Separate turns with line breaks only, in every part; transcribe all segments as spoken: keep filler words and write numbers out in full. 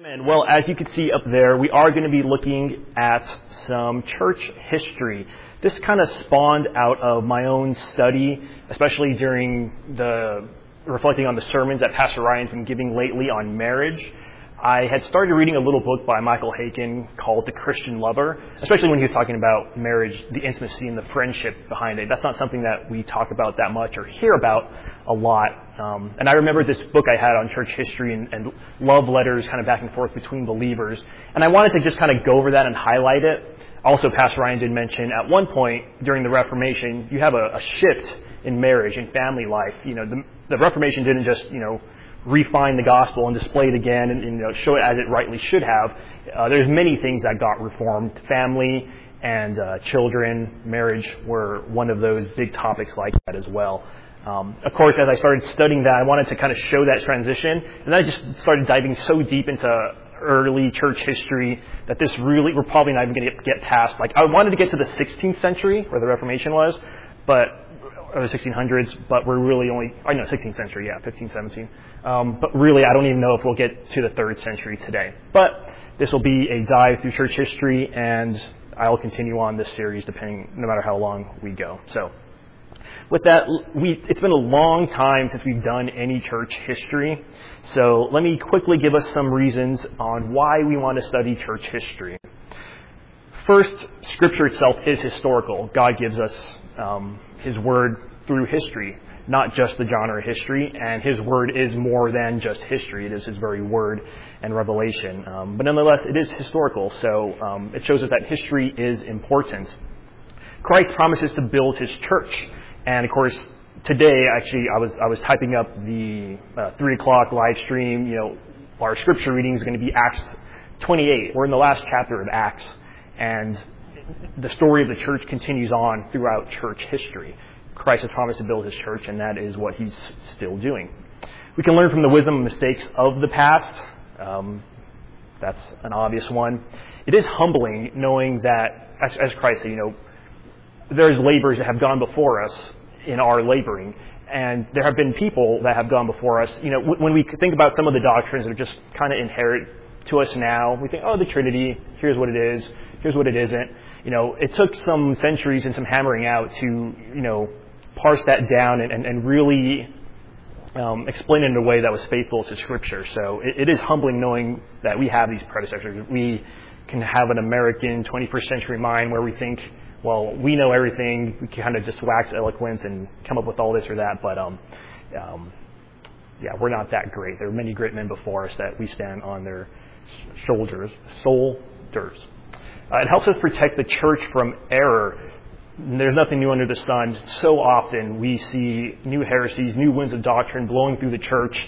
And well, as you can see up there, we are going to be looking at some church history. This kind of spawned out of my own study, especially during the reflecting on the sermons that Pastor Ryan's been giving lately on marriage. I had started reading a little book by Michael Haykin called The Christian Lover, especially when he was talking about marriage, the intimacy and the friendship behind it. That's not something that we talk about that much or hear about a lot. Um, and I remember this book I had on church history and, and love letters kind of back and forth between believers. And I wanted to just kind of go over that and highlight it. Also, Pastor Ryan did mention at one point during the Reformation, you have a, a shift in marriage and family life. You know, the, the Reformation didn't just, you know, refine the gospel and display it again and, and you know, show it as it rightly should have. Uh, there's many things that got reformed. Family and uh, children, marriage were one of those big topics like that as well. Um, of course, as I started studying that, I wanted to kind of show that transition. And then I just started diving so deep into early church history that this really, we're probably not even going to get past. Like, I wanted to get to the sixteenth century where the Reformation was, but or the sixteen hundreds, but we're really only, I know, sixteenth century, yeah, fifteen, seventeen. Um, but really, I don't even know if we'll get to the third century today. But this will be a dive through church history, and I'll continue on this series depending, no matter how long we go. So, with that, we, it's been a long time since we've done any church history. So let me quickly give us some reasons on why we want to study church history. First, Scripture itself is historical. God gives us um, His Word through history, not just the genre of history. And His Word is more than just history. It is His very Word and revelation. Um, but nonetheless, it is historical. So um, it shows us that history is important. Christ promises to build His church. And of course, today, actually, I was I was typing up the uh, three o'clock live stream. You know, our scripture reading is going to be Acts twenty-eight. We're in the last chapter of Acts, and the story of the church continues on throughout church history. Christ has promised to build His church, and that is what He's still doing. We can learn from the wisdom and mistakes of the past. Um, that's an obvious one. It is humbling knowing that, as, as Christ said, you know, there's laborers that have gone before us in our laboring, and there have been people that have gone before us. You know, when we think about some of the doctrines that are just kind of inherent to us now, we think, oh, the Trinity, here's what it is, here's what it isn't. You know, it took some centuries and some hammering out to, you know, parse that down and, and, and really um, explain it in a way that was faithful to Scripture. So it, it is humbling knowing that we have these predecessors. We can have an American twenty-first century mind where we think, well, we know everything. We can kind of just wax eloquence and come up with all this or that. But, um, um, yeah, we're not that great. There are many great men before us that we stand on their shoulders, shoulders. Uh, it helps us protect the church from error. There's nothing new under the sun. So often we see new heresies, new winds of doctrine blowing through the church.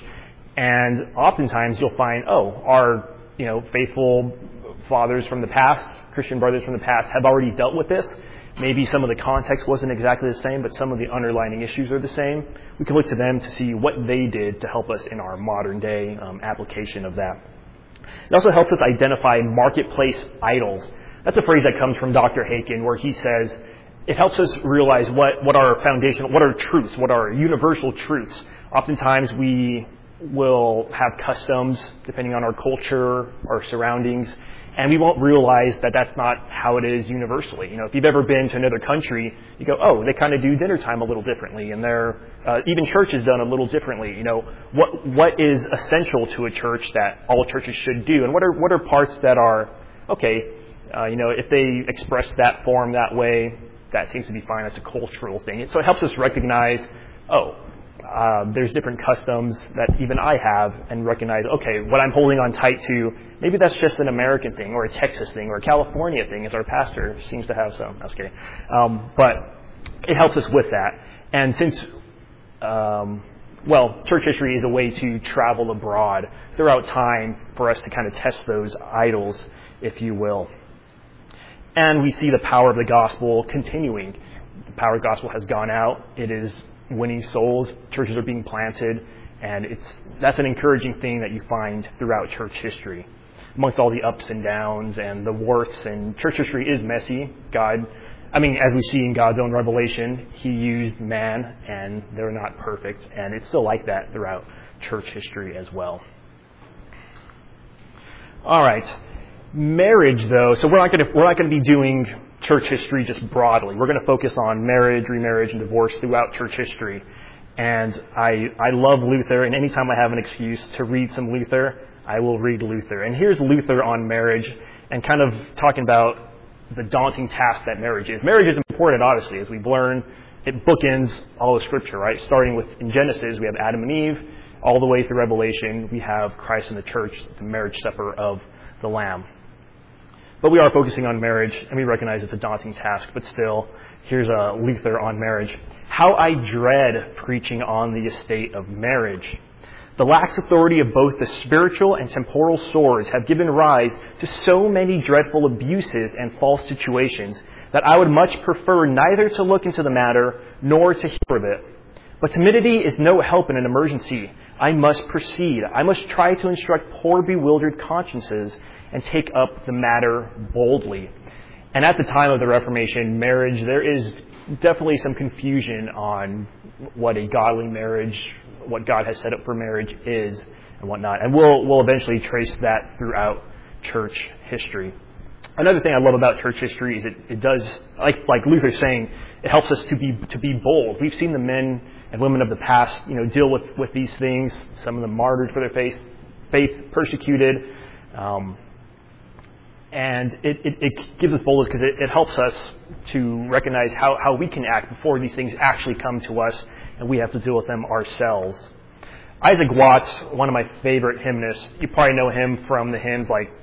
And oftentimes you'll find, oh, our, you know, faithful fathers from the past, Christian brothers from the past, have already dealt with this. Maybe some of the context wasn't exactly the same, but some of the underlying issues are the same. We can look to them to see what they did to help us in our modern day um, application of that. It also helps us identify marketplace idols. That's a phrase that comes from Doctor Haykin, where he says it helps us realize what, what our foundational, what are truths, what are universal truths. Oftentimes we will have customs depending on our culture, our surroundings, and we won't realize that that's not how it is universally. You know, if you've ever been to another country, you go, oh, they kind of do dinner time a little differently, and their uh, even church is done a little differently. You know, what what is essential to a church that all churches should do, and what are what are parts that are okay? Uh, you know, if they express that form that way, that seems to be fine. That's a cultural thing. So it helps us recognize, oh, Uh, there's different customs that even I have, and recognize, okay, what I'm holding on tight to, maybe that's just an American thing or a Texas thing or a California thing, as our pastor seems to have some. That's okay. Um, but it helps us with that. And since, um, well, church history is a way to travel abroad throughout time for us to kind of test those idols, if you will. And we see the power of the gospel continuing. The power of the gospel has gone out. It is winning souls, churches are being planted, and it's that's an encouraging thing that you find throughout church history. Amongst all the ups and downs and the warts, and church history is messy. God, I mean, as we see in God's own revelation, He used man, and they're not perfect, and it's still like that throughout church history as well. All right. Marriage, though, so we're not going to we're not going to be doing church history just broadly. We're going to focus on marriage, remarriage, and divorce throughout church history. And I I love Luther, and anytime I have an excuse to read some Luther, I will read Luther. And here's Luther on marriage, and kind of talking about the daunting task that marriage is. Marriage is important, obviously, as we've learned. It bookends all of Scripture, right? Starting with, in Genesis, we have Adam and Eve. All the way through Revelation, we have Christ and the church, the marriage supper of the Lamb. But we are focusing on marriage, and we recognize it's a daunting task, but still, here's a Luther on marriage. How I dread preaching on the estate of marriage. The lax authority of both the spiritual and temporal swords have given rise to so many dreadful abuses and false situations that I would much prefer neither to look into the matter nor to hear of it. But timidity is no help in an emergency. I must proceed. I must try to instruct poor bewildered consciences and take up the matter boldly. And at the time of the Reformation, marriage, there is definitely some confusion on what a godly marriage, what God has set up for marriage is and whatnot. And we'll we'll eventually trace that throughout church history. Another thing I love about church history is it, it does, like like Luther's saying, it helps us to be to be bold. We've seen the men and women of the past, you know, deal with, with these things. Some of them martyred for their faith, faith persecuted. Um, and it, it, it gives us boldness because it, it helps us to recognize how, how we can act before these things actually come to us and we have to deal with them ourselves. Isaac Watts, one of my favorite hymnists, you probably know him from the hymns like,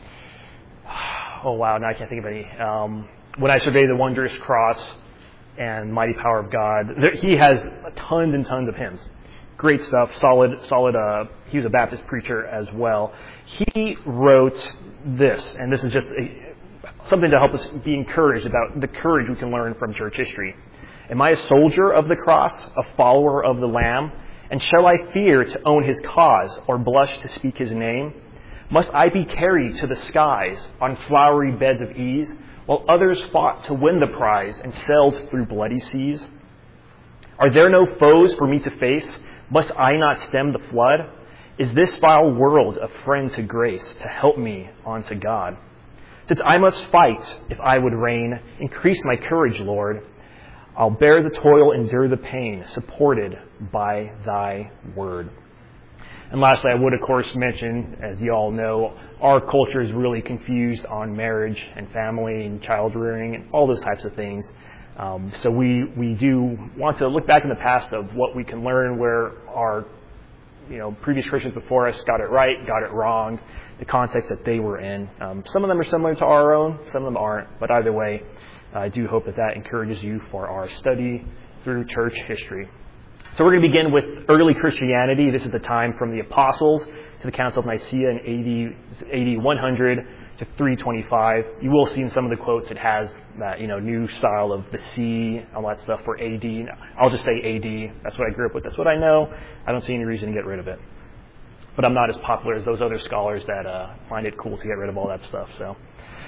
oh wow, now I can't think of any. Um, When I Survey the Wondrous Cross and Mighty Power of God. There, he has tons and tons of hymns. Great stuff, solid, solid, uh, he was a Baptist preacher as well. He wrote this, and this is just a, something to help us be encouraged about the courage we can learn from church history. Am I a soldier of the cross, a follower of the Lamb? And shall I fear to own his cause or blush to speak his name? Must I be carried to the skies on flowery beds of ease, while others fought to win the prize and sailed through bloody seas? Are there no foes for me to face? Must I not stem the flood? Is this vile world a friend to grace to help me on to God? Since I must fight if I would reign, increase my courage, Lord. I'll bear the toil, endure the pain, supported by thy word. And lastly, I would, of course, mention, as you all know, our culture is really confused on marriage and family and child rearing and all those types of things. Um, so we, we do want to look back in the past of what we can learn where our you know previous Christians before us got it right, got it wrong, the context that they were in. Um, some of them are similar to our own, some of them aren't. But either way, I do hope that that encourages you for our study through church history. So we're going to begin with early Christianity. This is the time from the Apostles to the Council of Nicaea in A D one hundred to three twenty-five. You will see in some of the quotes it has that, you know, new style of the C, all that stuff for A D. I'll just say A D. That's what I grew up with. That's what I know. I don't see any reason to get rid of it. But I'm not as popular as those other scholars that uh, find it cool to get rid of all that stuff. So,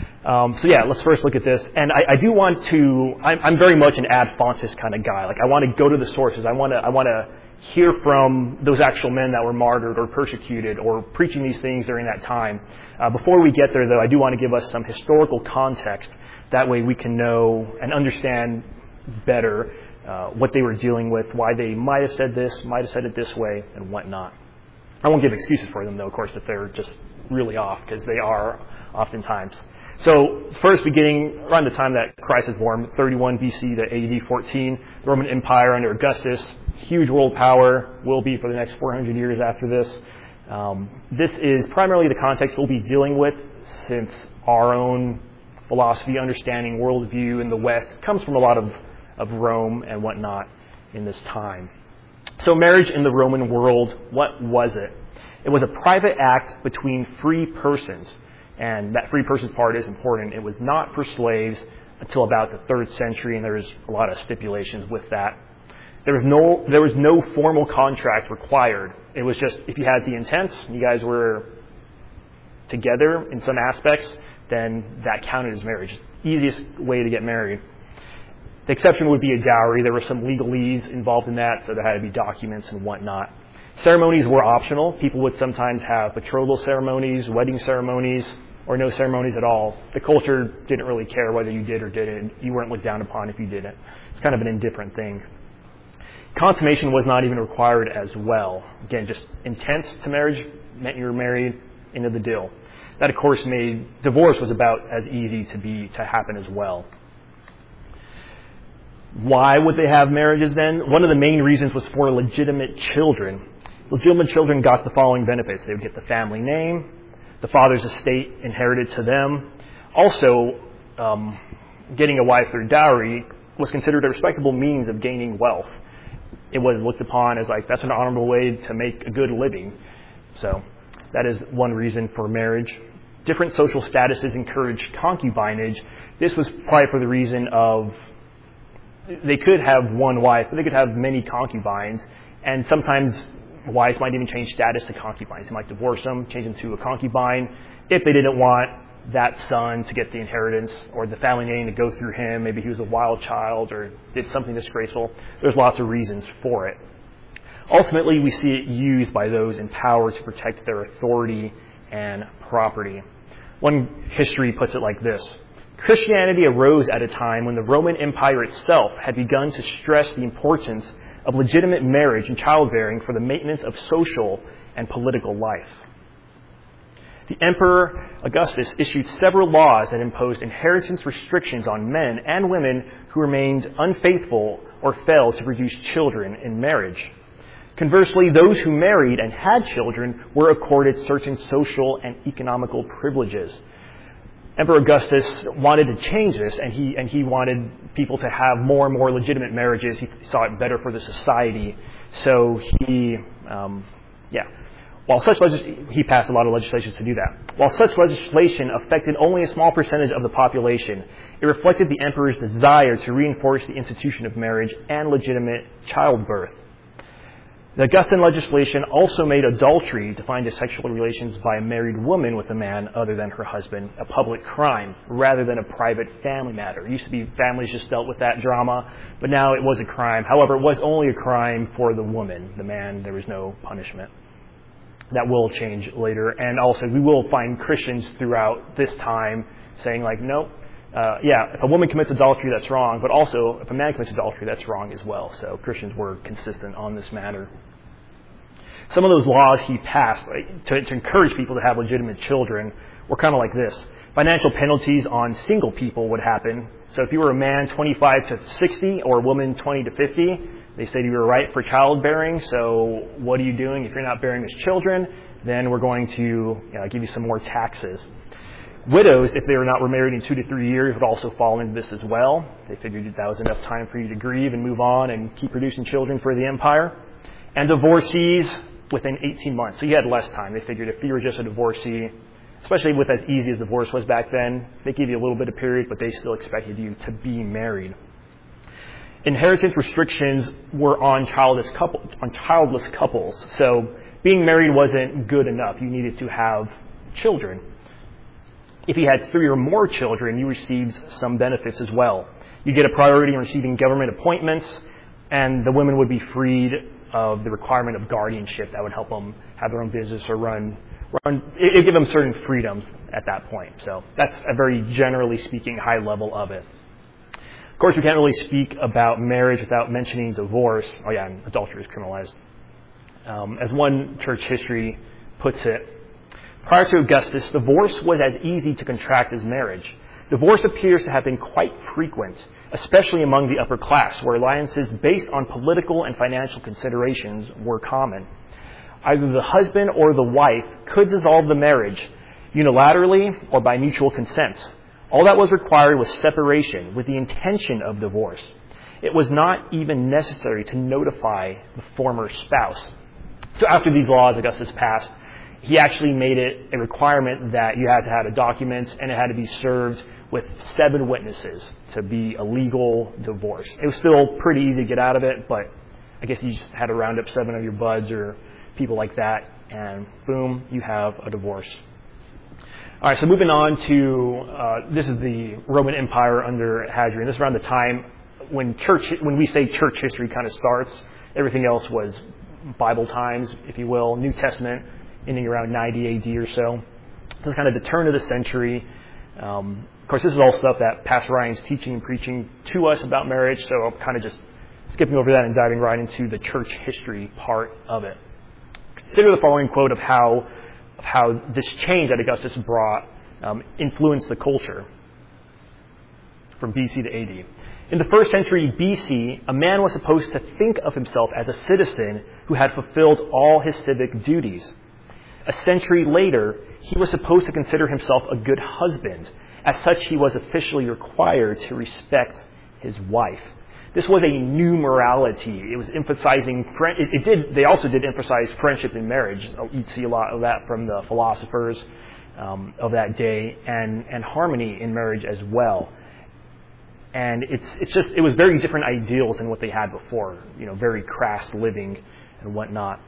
um, so yeah, let's first look at this. And I, I do want to. I'm, I'm very much an ad fontes kind of guy. Like I want to go to the sources. I want to. I want to hear from those actual men that were martyred or persecuted or preaching these things during that time. Uh, before we get there, though, I do want to give us some historical context. That way we can know and understand better uh, what they were dealing with, why they might have said this, might have said it this way, and whatnot. I won't give excuses for them, though, of course, if they're just really off, because they are oftentimes. So first, beginning around the time that Christ is born, thirty-one B C to A D fourteen, the Roman Empire under Augustus, huge world power, will be for the next four hundred years after this. Um, this is primarily the context we'll be dealing with, since our own philosophy, understanding, worldview in the West comes from a lot of, of Rome and whatnot in this time. So marriage in the Roman world, what was it? It was a private act between free persons. And that free persons part is important. It was not for slaves until about the third century, and there was a lot of stipulations with that. There was no there was no formal contract required. It was just if you had the intent, you guys were together in some aspects, then that counted as marriage. Easiest way to get married. The exception would be a dowry. There were some legalese involved in that, so there had to be documents and whatnot. Ceremonies were optional. People would sometimes have betrothal ceremonies, wedding ceremonies, or no ceremonies at all. The culture didn't really care whether you did or didn't. You weren't looked down upon if you didn't. It's kind of an indifferent thing. Consummation was not even required as well. Again, just intent to marriage meant you were married, into the deal. That, of course, made divorce was about as easy to be to happen as well. Why would they have marriages then? One of the main reasons was for legitimate children. Legitimate children got the following benefits. They would get the family name, the father's estate inherited to them. Also, um, getting a wife through dowry was considered a respectable means of gaining wealth. It was looked upon as like, that's an honorable way to make a good living. So that is one reason for marriage. Different social statuses encouraged concubinage. This was probably for the reason of they could have one wife, but they could have many concubines. And sometimes wives might even change status to concubines. They might divorce them, change them to a concubine if they didn't want that son to get the inheritance or the family name to go through him. Maybe he was a wild child or did something disgraceful. There's lots of reasons for it. Ultimately, we see it used by those in power to protect their authority and property. One history puts it like this. Christianity arose at a time when the Roman Empire itself had begun to stress the importance of legitimate marriage and childbearing for the maintenance of social and political life. The Emperor Augustus issued several laws that imposed inheritance restrictions on men and women who remained unfaithful or failed to produce children in marriage. Conversely, those who married and had children were accorded certain social and economical privileges. Emperor Augustus wanted to change this, and he and he wanted people to have more and more legitimate marriages. He saw it better for the society. So he, um, yeah, while such legis- he passed a lot of legislation to do that. While such legislation affected only a small percentage of the population, it reflected the emperor's desire to reinforce the institution of marriage and legitimate childbirth. The Augustan legislation also made adultery, defined as sexual relations by a married woman with a man other than her husband, a public crime rather than a private family matter. It used to be families just dealt with that drama, but now it was a crime. However, it was only a crime for the woman. The man, there was no punishment. That will change later. And also, we will find Christians throughout this time saying like, nope, uh, yeah, if a woman commits adultery, that's wrong. But also, if a man commits adultery, that's wrong as well. So Christians were consistent on this matter. Some of those laws he passed like, to, to encourage people to have legitimate children were kind of like this. Financial penalties on single people would happen. So if you were a man twenty-five to sixty or a woman twenty to fifty, they said you were right for childbearing. So what are you doing? If you're not bearing us children, then we're going to you know, give you some more taxes. Widows, if they were not remarried in two to three years, would also fall into this as well. They figured that was enough time for you to grieve and move on and keep producing children for the empire. And divorcees within eighteen months. So you had less time. They figured if you were just a divorcee, especially with as easy as divorce was back then, they gave you a little bit of period, but they still expected you to be married. Inheritance restrictions were on childless couple, on childless couples. So being married wasn't good enough. You needed to have children. If you had three or more children, you received some benefits as well. You get a priority in receiving government appointments, and the women would be freed of the requirement of guardianship that would help them have their own business or run, run it would give them certain freedoms at that point. So that's a very generally speaking high level of it. Of course, we can't really speak about marriage without mentioning divorce. Oh yeah, and adultery is criminalized. Um, as one church history puts it, prior to Augustus, divorce was as easy to contract as marriage. Divorce appears to have been quite frequent, especially among the upper class, where alliances based on political and financial considerations were common. Either the husband or the wife could dissolve the marriage unilaterally or by mutual consent. All that was required was separation with the intention of divorce. It was not even necessary to notify the former spouse. So after these laws, Augustus passed, he actually made it a requirement that you had to have a document and it had to be served with seven witnesses to be a legal divorce. It was still pretty easy to get out of it, but I guess you just had to round up seven of your buds or people like that, and boom, you have a divorce. All right, so moving on to, uh, this is the Roman Empire under Hadrian. This is around the time when church, when we say church history kind of starts. Everything else was Bible times, if you will, New Testament, ending around ninety A D or so. This is kind of the turn of the century. Um, of course, this is all stuff that Pastor Ryan's teaching and preaching to us about marriage, so I'm kind of just skipping over that and diving right into the church history part of it. Consider the following quote of how of how this change that Augustus brought um, influenced the culture from B C to A D. In the first century B C, a man was supposed to think of himself as a citizen who had fulfilled all his civic duties. A century later, he was supposed to consider himself a good husband. As such, he was officially required to respect his wife. This was a new morality. It was emphasizing, it, it did, they also did emphasize friendship in marriage. You'd see a lot of that from the philosophers um, of that day, and, and harmony in marriage as well. And it's it's just, it was very different ideals than what they had before, you know, very crass living and whatnot.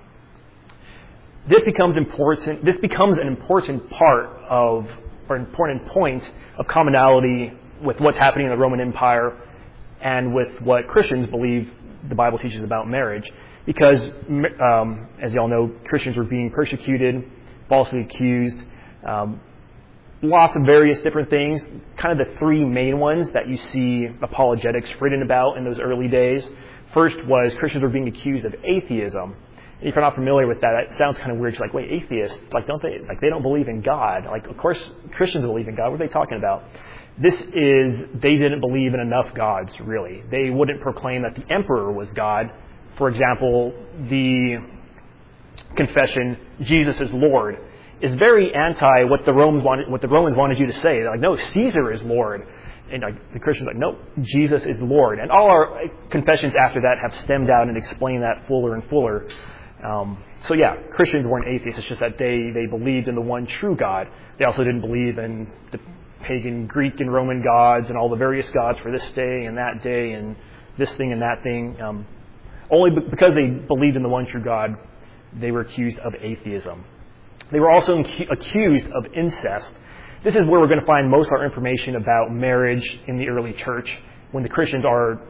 This becomes important, this becomes an important part of, or an important point of commonality with what's happening in the Roman Empire and with what Christians believe the Bible teaches about marriage. Because, um, as you all know, Christians were being persecuted, falsely accused, um, lots of various different things. Kind of the three main ones that you see apologetics written about in those early days. First was Christians were being accused of atheism. If you're not familiar with that, it sounds kind of weird. It's like, wait, atheists, like, don't they, like, they don't believe in God. Like, of course, Christians believe in God. What are they talking about? This is, they didn't believe in enough gods, really. They wouldn't proclaim that the emperor was God. For example, the confession, Jesus is Lord, is very anti what the Romans wanted, what the Romans wanted you to say. They're like, no, Caesar is Lord. And like, the Christians are like, no, Jesus is Lord. And all our confessions after that have stemmed out and explained that fuller and fuller. Um, so yeah, Christians weren't atheists. It's just that they, they believed in the one true God. They also didn't believe in the pagan Greek and Roman gods and all the various gods for this day and that day and this thing and that thing. Um, only because they believed in the one true God, they were accused of atheism. They were also incu- accused of incest. This is where we're going to find most of our information about marriage in the early church, when the Christians are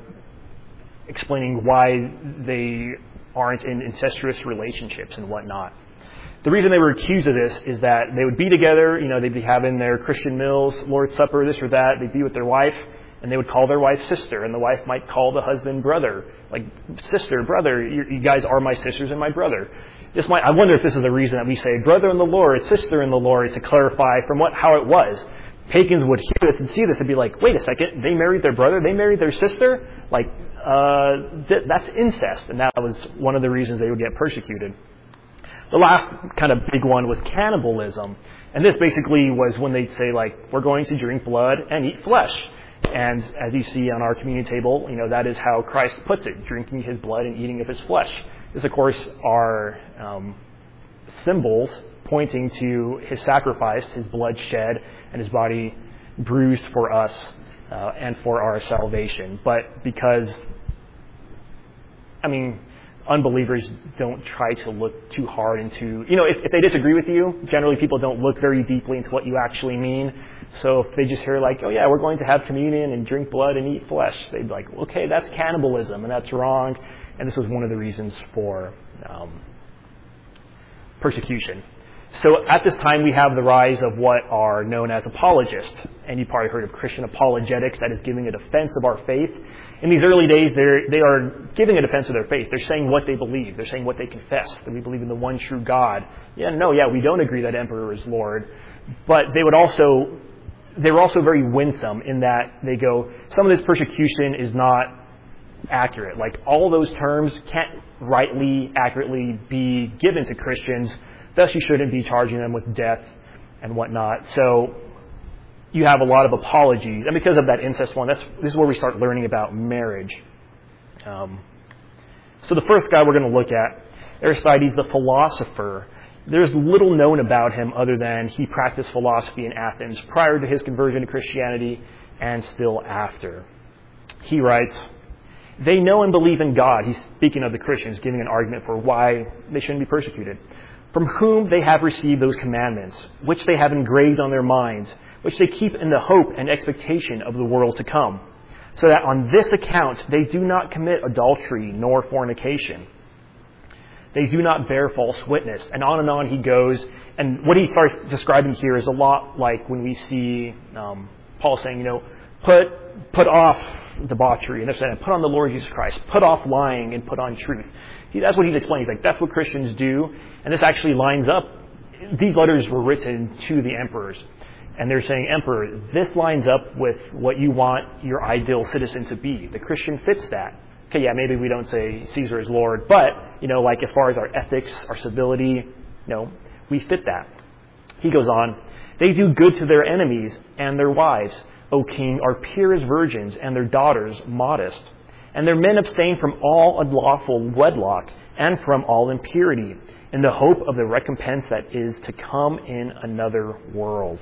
explaining why they aren't in incestuous relationships and whatnot. The reason they were accused of this is that they would be together, you know, they'd be having their Christian meals, Lord's Supper, this or that, they'd be with their wife, and they would call their wife sister, and the wife might call the husband brother, like, sister, brother, you, you guys are my sisters and my brother. This might, I wonder if this is the reason that we say brother in the Lord, sister in the Lord, to clarify from what how it was. Pagans would hear this and see this and be like, wait a second, they married their brother, they married their sister? Like, uh, th- that's incest. And that was one of the reasons they would get persecuted. The last kind of big one was cannibalism. And this basically was when they'd say, like, we're going to drink blood and eat flesh. And as you see on our communion table, you know, that is how Christ puts it, drinking his blood and eating of his flesh. This, of course, are um, symbols pointing to his sacrifice, his blood shed, and his body bruised for us uh, and for our salvation. But because, I mean, unbelievers don't try to look too hard into, you know, if, if they disagree with you, generally people don't look very deeply into what you actually mean. So if they just hear like, oh yeah, we're going to have communion and drink blood and eat flesh, they'd be like, okay, that's cannibalism and that's wrong. And this was one of the reasons for um, persecution. So at this time, we have the rise of what are known as apologists. And you've probably heard of Christian apologetics, that is giving a defense of our faith. In these early days, they're, they are giving a defense of their faith. They're saying what they believe. They're saying what they confess, that we believe in the one true God. Yeah, no, yeah, we don't agree that emperor is Lord. But they would also, they were also very winsome in that they go, some of this persecution is not accurate. Like, all those terms can't rightly, accurately be given to Christians. Thus, you shouldn't be charging them with death and whatnot. So you have a lot of apologies. And because of that incest one, that's this is where we start learning about marriage. Um, so the first guy we're going to look at, Aristides the philosopher. There's little known about him other than he practiced philosophy in Athens prior to his conversion to Christianity and still after. He writes, they know and believe in God. He's speaking of the Christians, giving an argument for why they shouldn't be persecuted. From whom they have received those commandments, which they have engraved on their minds, which they keep in the hope and expectation of the world to come, so that on this account they do not commit adultery nor fornication. They do not bear false witness. And on and on he goes. And what he starts describing here is a lot like when we see um, Paul saying, you know, put put off debauchery, and they're saying, put on the Lord Jesus Christ, put off lying and put on truth. He, that's what he's explaining. He's like, that's what Christians do. And this actually lines up. These letters were written to the emperors. And they're saying, Emperor, this lines up with what you want your ideal citizen to be. The Christian fits that. Okay, yeah, maybe we don't say Caesar is Lord, but, you know, like as far as our ethics, our civility, you know, we fit that. He goes on, they do good to their enemies and their wives, O king, are pure as virgins, and their daughters modest. And their men abstain from all unlawful wedlock and from all impurity, in the hope of the recompense that is to come in another world.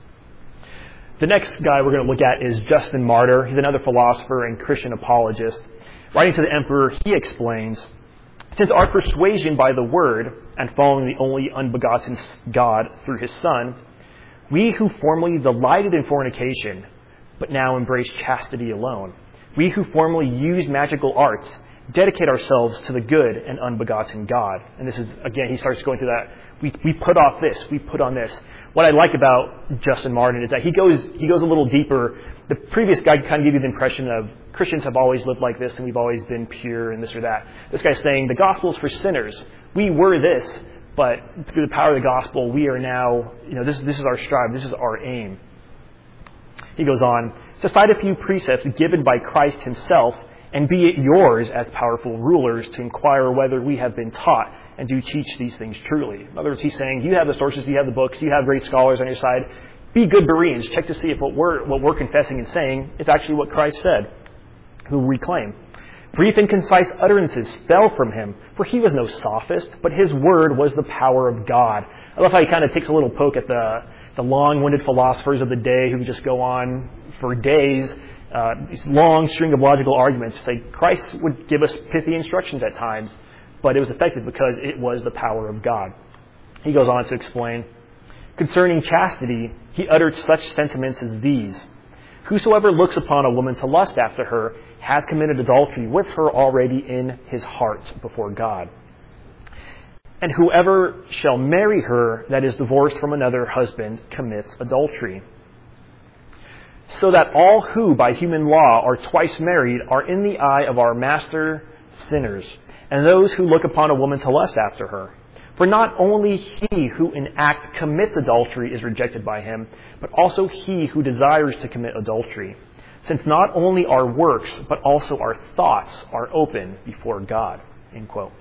The next guy we're going to look at is Justin Martyr. He's another philosopher and Christian apologist. Writing to the emperor, he explains, since our persuasion by the word and following the only unbegotten God through his Son, we who formerly delighted in fornication, but now embrace chastity alone, we who formerly used magical arts, dedicate ourselves to the good and unbegotten God. And this is, again, he starts going through that. We, we put off this, we put on this. What I like about Justin Martyr is that he goes he goes a little deeper. The previous guy kind of gave you the impression of Christians have always lived like this and we've always been pure and this or that. This guy's saying the gospel is for sinners. We were this, but through the power of the gospel, we are now, you know, this, this is our strive, this is our aim. He goes on, to cite a few precepts given by Christ himself, and be it yours as powerful rulers to inquire whether we have been taught and do teach these things truly. In other words, he's saying, you have the sources, you have the books, you have great scholars on your side. Be good Bereans. Check to see if what we're, what we're confessing and saying is actually what Christ said, who we claim. Brief and concise utterances fell from him, for he was no sophist, but his word was the power of God. I love how he kind of takes a little poke at the, the long-winded philosophers of the day who just go on for days, uh, these long string of logical arguments. Like Christ would give us pithy instructions at times, but it was effective because it was the power of God. He goes on to explain, concerning chastity, he uttered such sentiments as these. Whosoever looks upon a woman to lust after her has committed adultery with her already in his heart before God. And whoever shall marry her that is divorced from another husband commits adultery. So that all who by human law are twice married are in the eye of our master sinners, and those who look upon a woman to lust after her. For not only he who in act commits adultery is rejected by him, but also he who desires to commit adultery, since not only our works, but also our thoughts are open before God. End quote.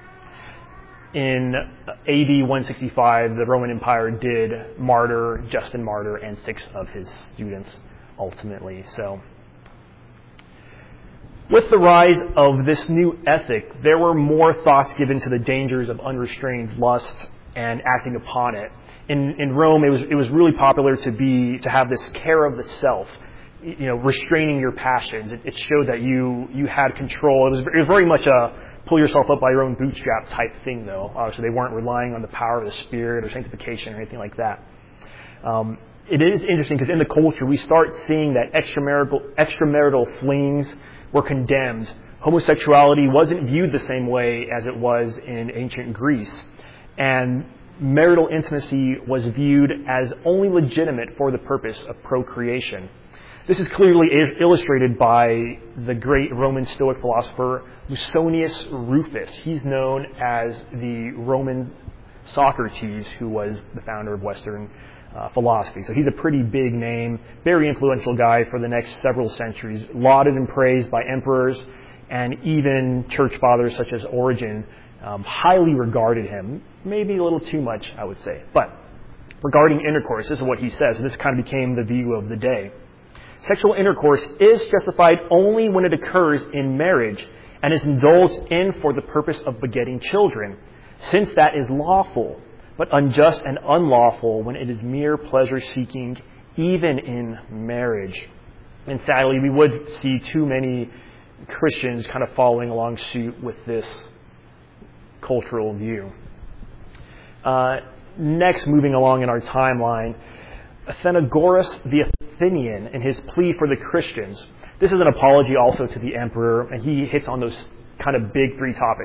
In A D one sixty-five, the Roman Empire did martyr Justin Martyr and six of his students ultimately. So, with the rise of this new ethic, there were more thoughts given to the dangers of unrestrained lust and acting upon it. In in Rome, it was it was really popular to be to have this care of the self, you know, restraining your passions. It, it showed that you you had control. It was it was very much a pull yourself up by your own bootstrap type thing, though. Obviously, they weren't relying on the power of the Spirit or sanctification or anything like that. Um, it is interesting because in the culture, we start seeing that extramarital extramarital flings were condemned. Homosexuality wasn't viewed the same way as it was in ancient Greece. And marital intimacy was viewed as only legitimate for the purpose of procreation. This is clearly illustrated by the great Roman Stoic philosopher Musonius Rufus. He's known as the Roman Socrates, who was the founder of Western Uh, philosophy. So he's a pretty big name, very influential guy for the next several centuries, lauded and praised by emperors, and even church fathers such as Origen um, highly regarded him. Maybe a little too much, I would say. But regarding intercourse, this is what he says, and this kind of became the view of the day. Sexual intercourse is justified only when it occurs in marriage and is indulged in for the purpose of begetting children, since that is lawful, but unjust and unlawful when it is mere pleasure-seeking, even in marriage. And sadly, we would see too many Christians kind of following along suit with this cultural view. Uh, next, moving along in our timeline, Athenagoras the Athenian in his plea for the Christians. This is an apology also to the emperor, and he hits on those kind of big three topics.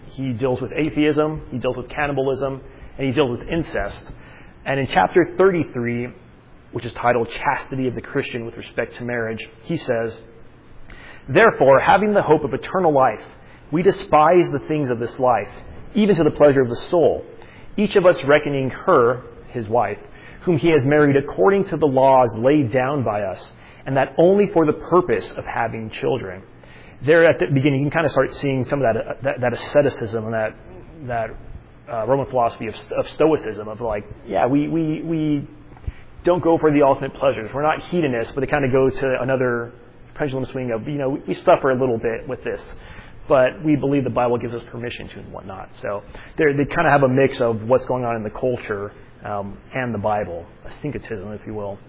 He deals with atheism, he deals with cannibalism, and he deals with incest. And in chapter thirty-three, which is titled Chastity of the Christian with Respect to Marriage, he says, "Therefore, having the hope of eternal life, we despise the things of this life, even to the pleasure of the soul, each of us reckoning her, his wife, whom he has married according to the laws laid down by us, and that only for the purpose of having children." There at the beginning, you can kind of start seeing some of that that, that asceticism and that that uh, Roman philosophy of, of Stoicism, of like, yeah, we, we, we don't go for the ultimate pleasures. We're not hedonists, but they kind of go to another pendulum swing of, you know, we, we suffer a little bit with this, but we believe the Bible gives us permission to and whatnot. So they kind of have a mix of what's going on in the culture um, and the Bible, a syncretism, if you will.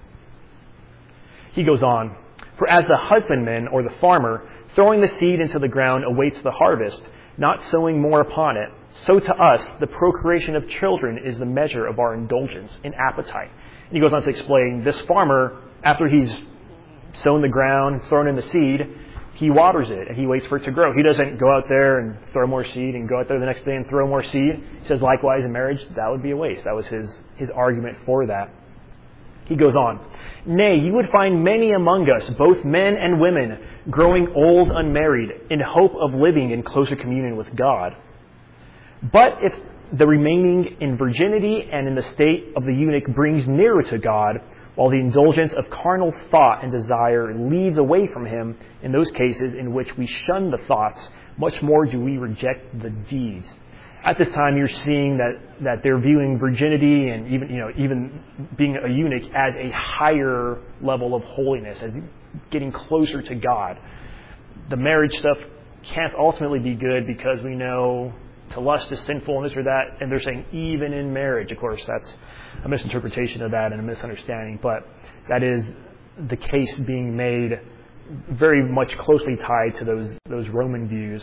He goes on, "For as the husbandman or the farmer, throwing the seed into the ground, awaits the harvest, not sowing more upon it, so to us the procreation of children is the measure of our indulgence in appetite." And he goes on to explain, this farmer, after he's sown the ground, thrown in the seed, he waters it and he waits for it to grow. He doesn't go out there and throw more seed and go out there the next day and throw more seed. He says, likewise in marriage, that would be a waste. That was his, his argument for that. He goes on, "Nay, you would find many among us, both men and women, growing old unmarried, in hope of living in closer communion with God. But if the remaining in virginity and in the state of the eunuch brings nearer to God, while the indulgence of carnal thought and desire leads away from him, in those cases in which we shun the thoughts, much more do we reject the deeds." At this time, you're seeing that, that they're viewing virginity and even, you know, even being a eunuch as a higher level of holiness, as getting closer to God. The marriage stuff can't ultimately be good because we know to lust is sinful and this or that, and they're saying even in marriage. Of course, that's a misinterpretation of that and a misunderstanding, but that is the case being made very much closely tied to those those Roman views.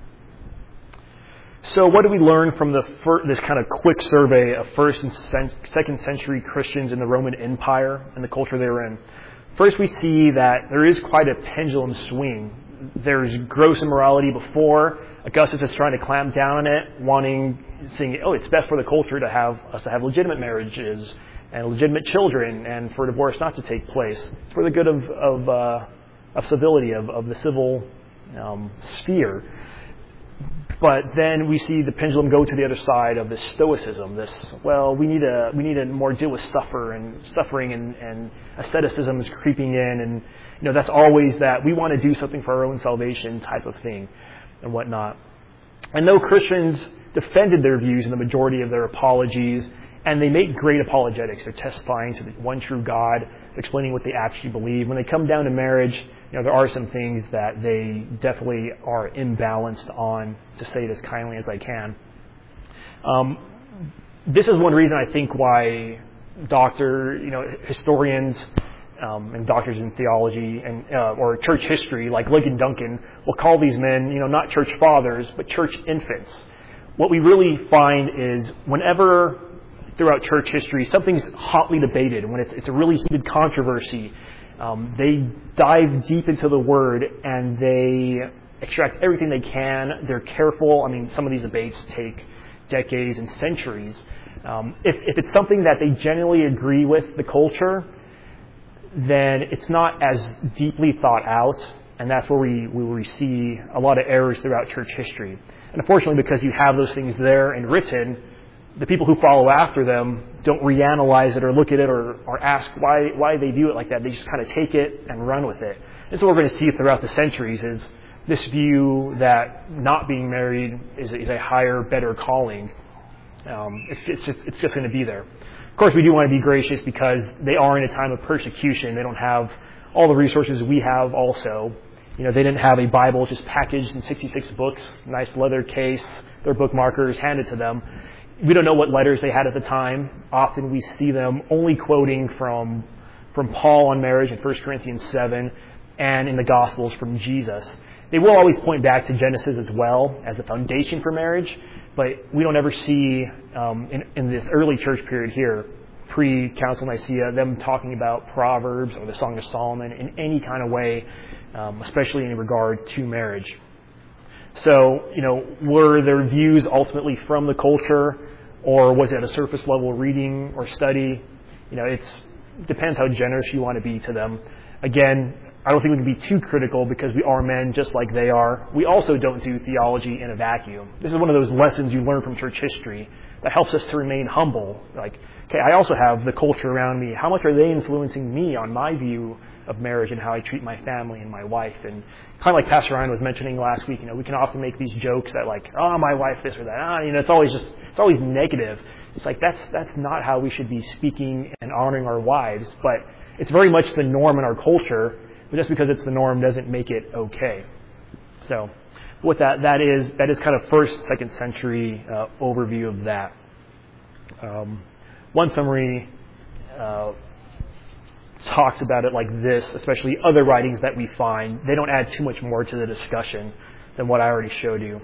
So what do we learn from the fir- this kind of quick survey of first and second century Christians in the Roman Empire and the culture they were in? First, we see that there is quite a pendulum swing. There's gross immorality before. Augustus is trying to clamp down on it, wanting, saying, oh, it's best for the culture to have us to have legitimate marriages and legitimate children, and for divorce not to take place. It's for the good of of, uh, of civility, of, of the civil um, sphere. But then we see the pendulum go to the other side of this stoicism. This, well, we need to we need to more deal with suffer and suffering and, and asceticism is creeping in, and you know that's always that we want to do something for our own salvation type of thing and whatnot. And though Christians defended their views in the majority of their apologies, and they make great apologetics, they're testifying to the one true God, explaining what they actually believe. When they come down to marriage, you know, there are some things that they definitely are imbalanced on, to say it as kindly as I can. Um, this is one reason I think why doctor, you know, historians um, and doctors in theology and uh, or church history, like Lincoln Duncan, will call these men, you know, not church fathers, but church infants. What we really find is whenever throughout church history something's hotly debated, when it's it's a really heated controversy, Um, they dive deep into the Word and they extract everything they can. They're careful. I mean, some of these debates take decades and centuries. Um, if, if it's something that they genuinely agree with the culture, then it's not as deeply thought out, and that's where we, where we see a lot of errors throughout church history. And unfortunately, because you have those things there and written, the people who follow after them don't reanalyze it or look at it or, or ask why why they view it like that. They just kind of take it and run with it. And so what we're going to see throughout the centuries is this view that not being married is, is a higher, better calling. Um, it's, it's, just, it's just going to be there. Of course, we do want to be gracious because they are in a time of persecution. They don't have all the resources we have also. You know, they didn't have a Bible just packaged in sixty-six books, nice leather case, their bookmarkers handed to them. We don't know what letters they had at the time. Often we see them only quoting from from Paul on marriage in First Corinthians seven and in the Gospels from Jesus. They will always point back to Genesis as well as the foundation for marriage, but we don't ever see um, in, in this early church period here, pre-Council Nicaea, them talking about Proverbs or the Song of Solomon in any kind of way, um, especially in regard to marriage. So, you know, were their views ultimately from the culture, or was it a surface level reading or study? You know, it's depends how generous you want to be to them. Again, I don't think we can be too critical because we are men just like they are. We also don't do theology in a vacuum. This is one of those lessons you learn from church history that helps us to remain humble. Like, okay, I also have the culture around me. How much are they influencing me on my view of marriage and how I treat my family and my wife? And kind of like Pastor Ryan was mentioning last week, you know, we can often make these jokes that like, oh, my wife this or that. Ah, you know, it's always just, it's always negative. It's like, that's, that's not how we should be speaking and honoring our wives, but it's very much the norm in our culture. But just because it's the norm doesn't make it okay. So with that, that is that is kind of first, second century uh, overview of that. Um, one summary uh, talks about it like this, especially other writings that we find. They don't add too much more to the discussion than what I already showed you.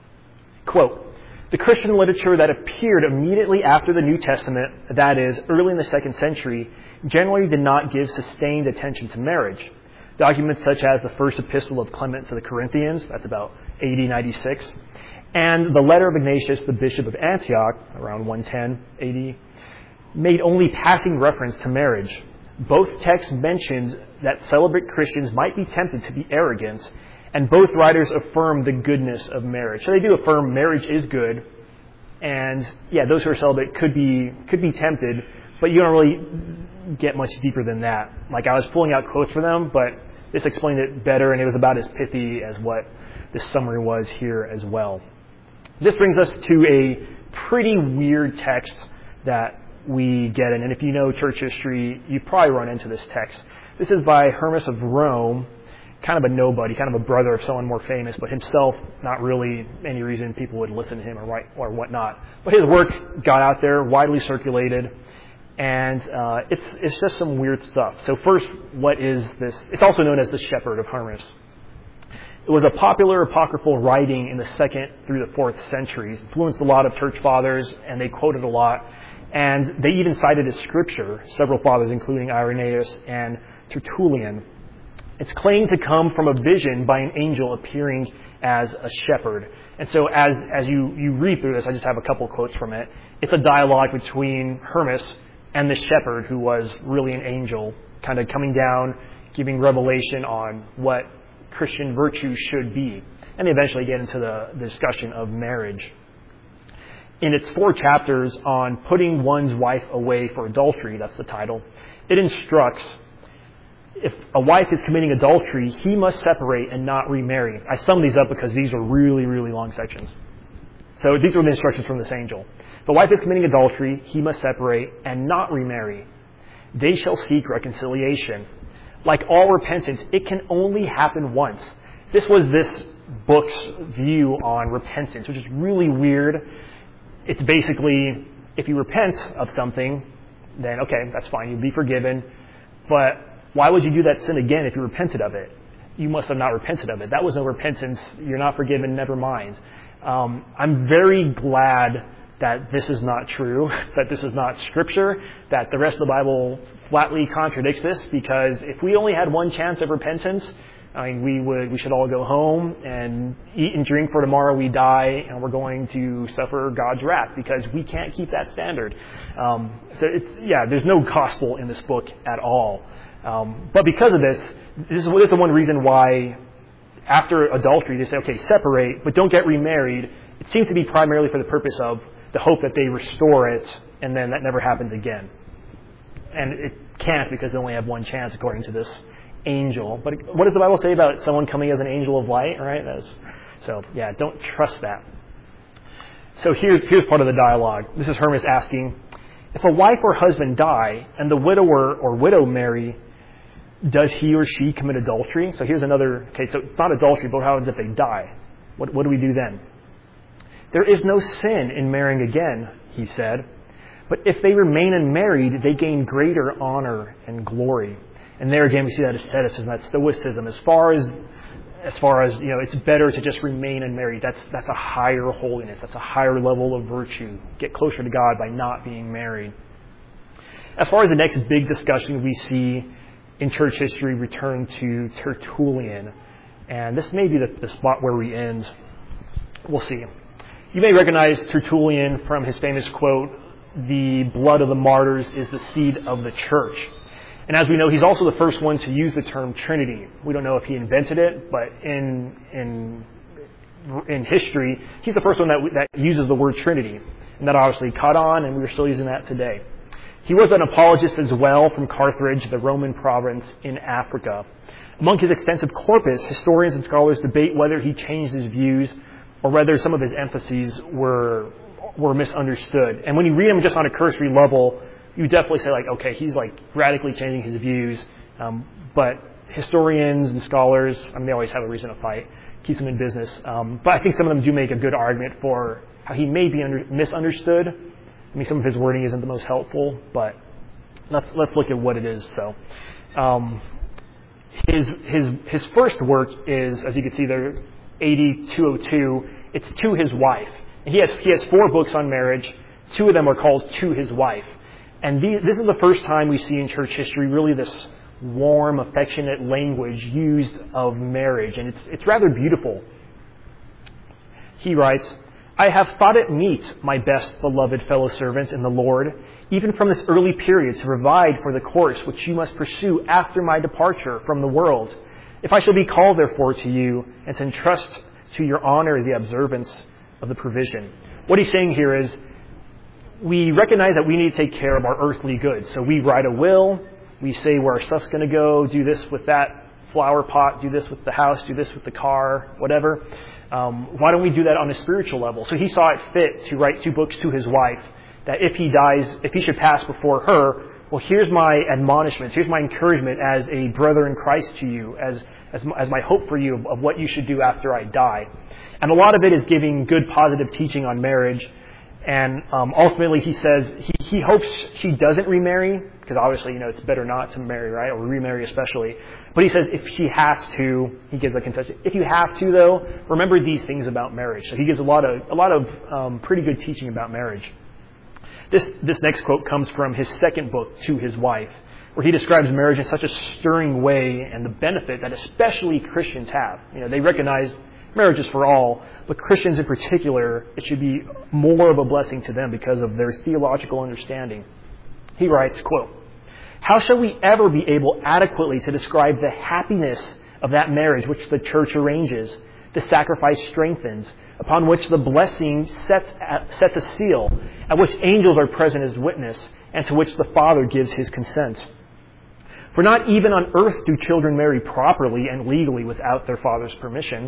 Quote, the Christian literature that appeared immediately after the New Testament, that is, early in the second century, generally did not give sustained attention to marriage. Documents such as the first epistle of Clement to the Corinthians, that's about A D ninety-six, and the letter of Ignatius, the bishop of Antioch, around one ten A D, made only passing reference to marriage. Both texts mentioned that celibate Christians might be tempted to be arrogant, and both writers affirm the goodness of marriage. So they do affirm marriage is good, and yeah, those who are celibate could be could be tempted, but you don't really get much deeper than that. Like, I was pulling out quotes for them, but this explained it better, and it was about as pithy as what this summary was here as well. This brings us to a pretty weird text that we get in, and if you know church history, you probably run into this text. This is by Hermas of Rome, kind of a nobody, kind of a brother of someone more famous, but himself not really any reason people would listen to him or, right, or whatnot. But his work got out there, widely circulated, and uh, it's it's just some weird stuff. So first, what is this? It's also known as the Shepherd of Hermas. It was a popular apocryphal writing in the second through the fourth centuries. Influenced a lot of church fathers, and they quoted a lot. And they even cited as scripture several fathers, including Irenaeus and Tertullian. It's claimed to come from a vision by an angel appearing as a shepherd. And so as as you, you read through this, I just have a couple quotes from it. It's a dialogue between Hermas and the shepherd, who was really an angel, kind of coming down, giving revelation on what Christian virtue should be. And they eventually get into the, the discussion of marriage. In its four chapters on putting one's wife away for adultery, that's the title, it instructs, if a wife is committing adultery, he must separate and not remarry. I sum these up because these are really, really long sections. So these are the instructions from this angel. If a wife is committing adultery, he must separate and not remarry. They shall seek reconciliation. Like all repentance, it can only happen once. This was this book's view on repentance, which is really weird. It's basically, if you repent of something, then okay, that's fine, you'll be forgiven. But why would you do that sin again if you repented of it? You must have not repented of it. That was no repentance. You're not forgiven, never mind. Um, I'm very glad that this is not true, that this is not scripture, that the rest of the Bible flatly contradicts this, because if we only had one chance of repentance, I mean, we would, we should all go home and eat and drink, for tomorrow we die and we're going to suffer God's wrath because we can't keep that standard. Um, so it's, yeah, there's no gospel in this book at all. Um, but because of this, this is, this is the one reason why after adultery they say, okay, separate, but don't get remarried. It seems to be primarily for the purpose of the hope that they restore it, and then that never happens again. And it can't, because they only have one chance, according to this angel. But what does the Bible say about someone coming as an angel of light? Right? That's, so, yeah, don't trust that. So here's here's part of the dialogue. This is Hermas asking, if a wife or husband die and the widower or widow marry, does he or she commit adultery? So here's another, okay, so it's not adultery, but what happens if they die? What, what do we do then? There is no sin in marrying again, he said. But if they remain unmarried, they gain greater honor and glory. And there again, we see that asceticism, that stoicism. As far as, as far as, you know, it's better to just remain unmarried. That's, that's a higher holiness. That's a higher level of virtue. Get closer to God by not being married. As far as the next big discussion we see in church history, return to Tertullian. And this may be the, the spot where we end. We'll see. You may recognize Tertullian from his famous quote, "The blood of the martyrs is the seed of the church." And as we know, he's also the first one to use the term Trinity. We don't know if he invented it, but in in in history, he's the first one that that uses the word Trinity. And that obviously caught on, and we're still using that today. He was an apologist as well from Carthage, the Roman province in Africa. Among his extensive corpus, historians and scholars debate whether he changed his views or whether some of his emphases were were misunderstood. And when you read him just on a cursory level, you definitely say, like, okay, he's like radically changing his views. Um, but historians and scholars, I mean, they always have a reason to fight, keeps them in business. Um, but I think some of them do make a good argument for how he may be under, misunderstood. I mean, some of his wording isn't the most helpful, but let's let's look at what it is. So, um, his his his first work is, as you can see there, A D two oh two. It's to his wife. And he has he has four books on marriage. Two of them are called To His Wife. And these, this is the first time we see in church history really this warm, affectionate language used of marriage, and it's it's rather beautiful. He writes, "I have thought it meet, my best beloved fellow servants in the Lord, even from this early period, to provide for the course which you must pursue after my departure from the world. If I shall be called, therefore, to you, and to entrust to your honor the observance of the provision." What he's saying here is, we recognize that we need to take care of our earthly goods. So we write a will, we say where our stuff's going to go, do this with that flower pot, do this with the house, do this with the car, whatever. Um, why don't we do that on a spiritual level? So he saw it fit to write two books to his wife, that if he dies, if he should pass before her, well, here's my admonishments, here's my encouragement as a brother in Christ to you, as as, as my hope for you of, of what you should do after I die. And a lot of it is giving good, positive teaching on marriage. And um, ultimately, he says he, he hopes she doesn't remarry, because obviously, you know, it's better not to marry, right? Or remarry especially. But he says if she has to, he gives a concession. If you have to, though, remember these things about marriage. So he gives a lot of a lot of um, pretty good teaching about marriage. This this next quote comes from his second book, To His Wife, where he describes marriage in such a stirring way and the benefit that especially Christians have. You know, they recognize marriage is for all, but Christians in particular, it should be more of a blessing to them because of their theological understanding. He writes, quote, "How shall we ever be able adequately to describe the happiness of that marriage which the church arranges, the sacrifice strengthens, upon which the blessing sets, at, sets a seal, at which angels are present as witness, and to which the Father gives his consent? For not even on earth do children marry properly and legally without their father's permission.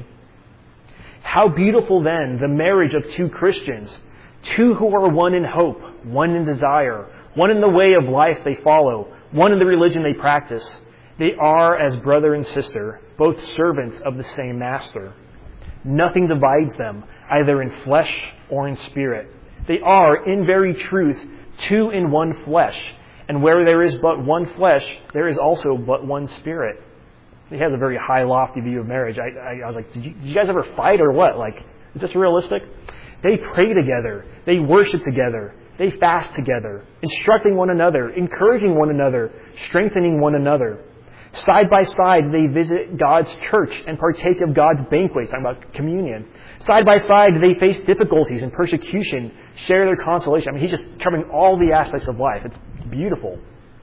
How beautiful then the marriage of two Christians, two who are one in hope, one in desire, one in the way of life they follow, one in the religion they practice. They are as brother and sister, both servants of the same master. Nothing divides them, either in flesh or in spirit. They are, in very truth, two in one flesh. And where there is but one flesh, there is also but one spirit." He has a very high, lofty view of marriage. I, I, I was like, did you, did you guys ever fight or what? Like, is this realistic? They pray together. They worship together. They fast together, instructing one another, encouraging one another, strengthening one another. Side by side, they visit God's church and partake of God's banquets, talking about communion. Side by side, they face difficulties and persecution, share their consolation. I mean, he's just covering all the aspects of life. It's beautiful.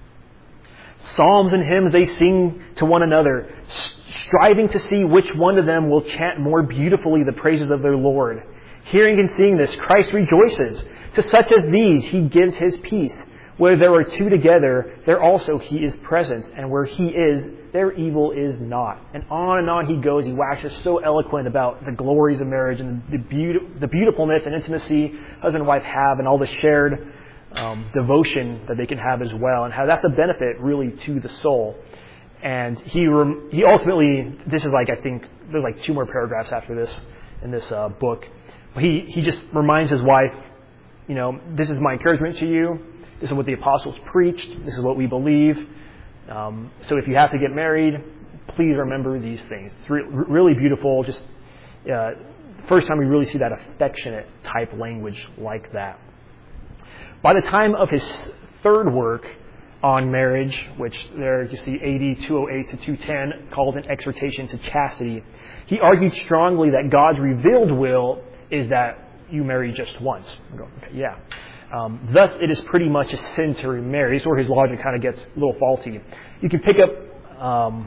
Psalms and hymns they sing to one another, striving to see which one of them will chant more beautifully the praises of their Lord. Hearing and seeing this, Christ rejoices. To such as these, he gives his peace. Where there are two together, there also he is present. And where he is, there evil is not. And on and on he goes. He waxes so eloquent about the glories of marriage and the, beauty, the beautifulness and intimacy husband and wife have, and all the shared Um, devotion that they can have as well, and how that's a benefit really to the soul. And he rem- he ultimately, this is like, I think there's like two more paragraphs after this in this uh, book. But he he just reminds his wife, you know, this is my encouragement to you. This is what the apostles preached. This is what we believe. Um, so if you have to get married, please remember these things. It's re- really beautiful. Just uh, first time we really see that affectionate type language like that. By the time of his third work on marriage, which there you see A D two oh eight to two ten, called An Exhortation to Chastity, he argued strongly that God's revealed will is that you marry just once. I go, okay, yeah. Um, thus, it is pretty much a sin to remarry. This is where his logic kind of gets a little faulty. You can pick up, um,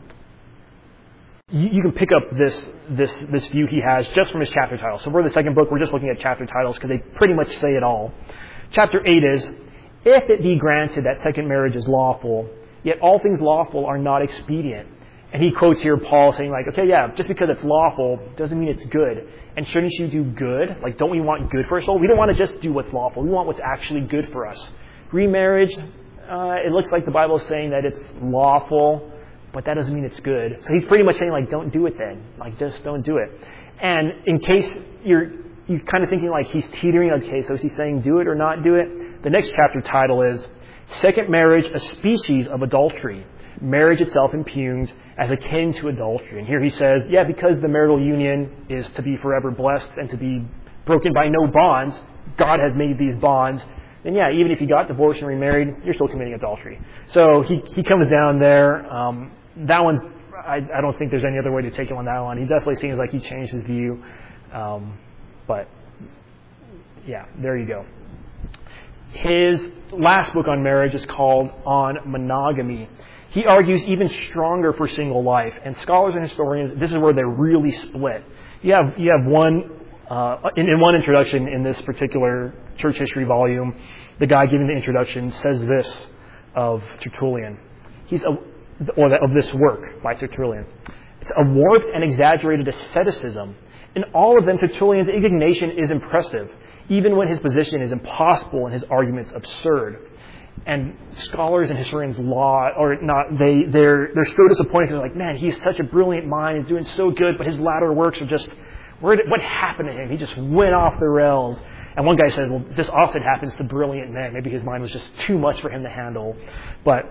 you, you can pick up this this this view he has just from his chapter title. So for the second book, we're just looking at chapter titles because they pretty much say it all. Chapter eight is, if it be granted that second marriage is lawful, yet all things lawful are not expedient. And he quotes here Paul saying like, okay, yeah, just because it's lawful doesn't mean it's good. And shouldn't you do good? Like, don't we want good for our soul? We don't want to just do what's lawful. We want what's actually good for us. Remarriage, uh, it looks like the Bible is saying that it's lawful, but that doesn't mean it's good. So he's pretty much saying like, don't do it then. Like, just don't do it. And in case you're you're kind of thinking like he's teetering, okay, so is he saying do it or not do it? The next chapter title is Second Marriage, a Species of Adultery. Marriage itself impugned as akin to adultery. And here he says, yeah, because the marital union is to be forever blessed and to be broken by no bonds, God has made these bonds, then yeah, even if you got divorced and remarried, you're still committing adultery. So he, he comes down there. Um, that one's, I, I don't think there's any other way to take it on that one. He definitely seems like he changed his view. Um, but yeah, there you go. His last book on marriage is called On Monogamy. He argues even stronger for single life. And scholars and historians, this is where they're really split. You have you have one, uh, in, in one introduction in this particular church history volume, the guy giving the introduction says this of Tertullian. He's a, or of this work by Tertullian. It's a warped and exaggerated asceticism. In all of them, Tertullian's indignation is impressive, even when his position is impossible and his arguments absurd. And scholars and historians law or not they they're they're so disappointed because they're like, man, he's such a brilliant mind, he's doing so good, but his latter works are just where did, what happened to him? He just went off the rails. And one guy said, well, this often happens to brilliant men. Maybe his mind was just too much for him to handle. But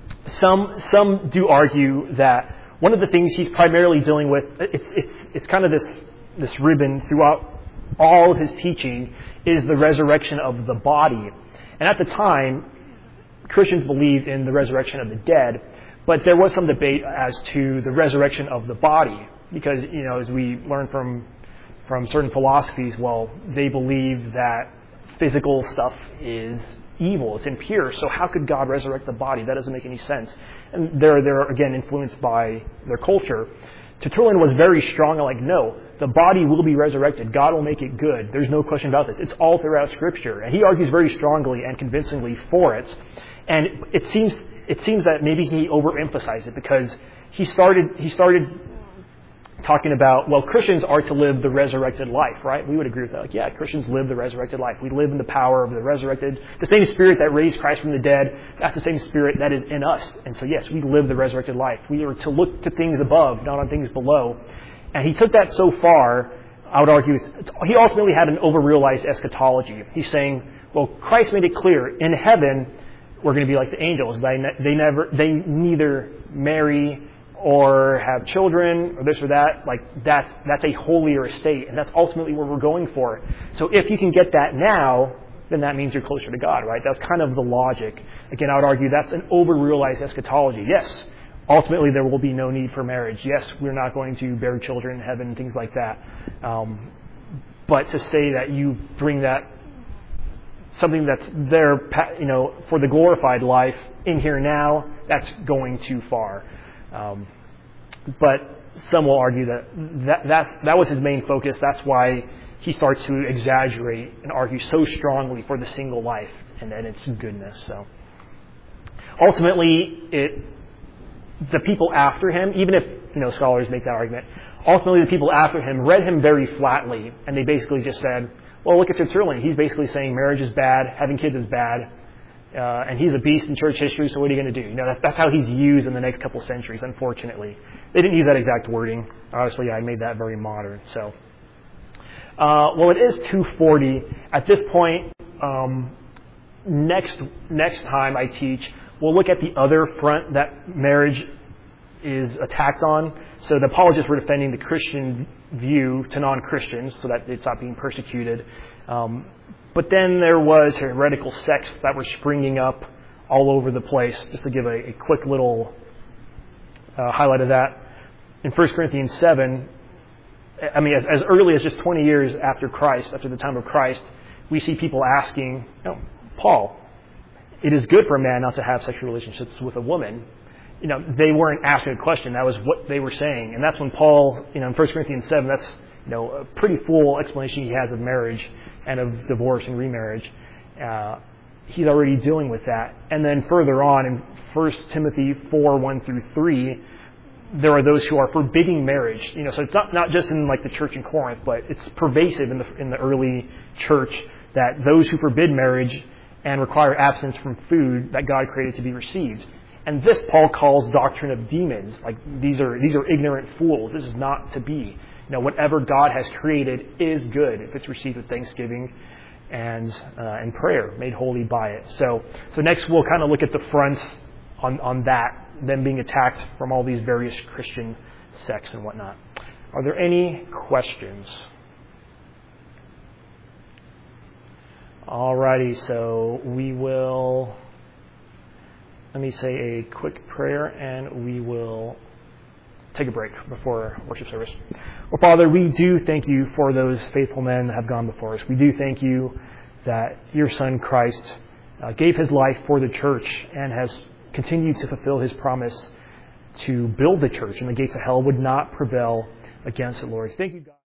some some do argue that one of the things he's primarily dealing with, it's it's it's kind of this this ribbon throughout all of his teaching, is the resurrection of the body. And at the time, Christians believed in the resurrection of the dead, but there was some debate as to the resurrection of the body, because, you know, as we learn from from certain philosophies, well, they believe that physical stuff is evil, it's impure, so how could God resurrect the body? That doesn't make any sense. And they're, they're again, influenced by their culture. Tertullian was very strong and like, no, the body will be resurrected. God will make it good. There's no question about this. It's all throughout Scripture. And he argues very strongly and convincingly for it. And it seems it seems that maybe he overemphasized it because he started he started talking about, well, Christians are to live the resurrected life, right? We would agree with that. Like, yeah, Christians live the resurrected life. We live in the power of the resurrected. The same Spirit that raised Christ from the dead, that's the same Spirit that is in us. And so, yes, we live the resurrected life. We are to look to things above, not on things below. And he took that so far, I would argue, he ultimately had an over-realized eschatology. He's saying, well, Christ made it clear, in heaven, we're going to be like the angels. They, ne- they never, they neither marry or have children or this or that. Like that's that's a holier estate, and that's ultimately what we're going for. So if you can get that now, then that means you're closer to God, right? That's kind of the logic. Again, I would argue that's an over-realized eschatology. Yes, ultimately there will be no need for marriage. Yes, we're not going to bear children in heaven and things like that. Um, but to say that you bring that something that's there, you know, for the glorified life in here now, that's going too far. Um, but some will argue that, that that's, that was his main focus. That's why he starts to exaggerate and argue so strongly for the single life and, and its goodness. So ultimately, it the people after him, even if you know scholars make that argument, ultimately the people after him read him very flatly, and they basically just said, well, look at Tertullian. He's basically saying marriage is bad, having kids is bad, uh, and he's a beast in church history, so what are you going to do? You know, that, that's how he's used in the next couple centuries, unfortunately. They didn't use that exact wording. Obviously, I made that very modern. So, uh, well, it is two forty. At this point, um, next next time I teach, we'll look at the other front that marriage is attacked on. So the apologists were defending the Christian view to non-Christians so that it's not being persecuted. Um, but then there was heretical sects that were springing up all over the place. Just to give a, a quick little uh, highlight of that. In First Corinthians seven, I mean, as, as early as just twenty years after Christ, after the time of Christ, we see people asking, you know, Paul, it is good for a man not to have sexual relationships with a woman. You know, they weren't asking a question. That was what they were saying. And that's when Paul, you know, in First Corinthians seven, that's, you know, a pretty full explanation he has of marriage and of divorce and remarriage. Uh, he's already dealing with that. And then further on in First Timothy four, one through three, there are those who are forbidding marriage. You know, so it's not, not just in like the church in Corinth, but it's pervasive in the in the early church that those who forbid marriage and require abstinence from food that God created to be received. And this Paul calls doctrine of demons. Like these are these are ignorant fools. This is not to be. You know, whatever God has created is good if it's received with thanksgiving and uh, and prayer, made holy by it. So so next we'll kind of look at the front on on that, them being attacked from all these various Christian sects and whatnot. Are there any questions? Alrighty, so we will. Let me say a quick prayer and we will take a break before worship service. Well, Father, we do thank you for those faithful men that have gone before us. We do thank you that your Son, Christ, uh, gave his life for the church and has continued to fulfill his promise to build the church, and the gates of hell would not prevail against it, Lord. Thank you, God.